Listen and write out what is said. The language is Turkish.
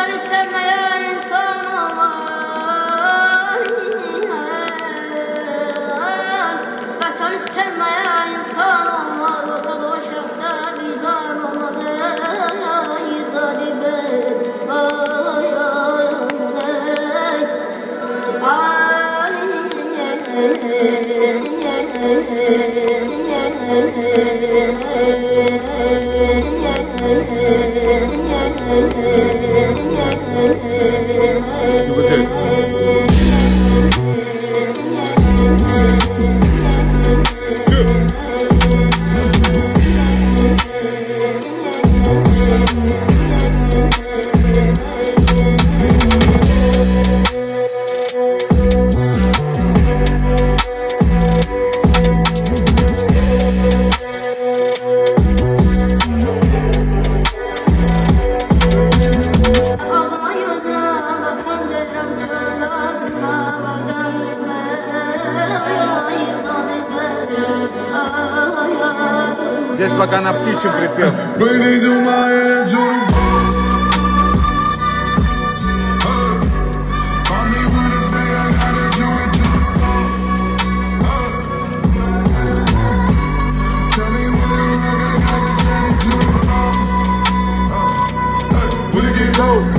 Vatanı sevmeyen insan olmaz. Vatanı sevmeyen insan olmaz. Olsa da o şahsda vicdan olmaz. İdadi ben ay ay Здесь пока на птичьем припев. Go.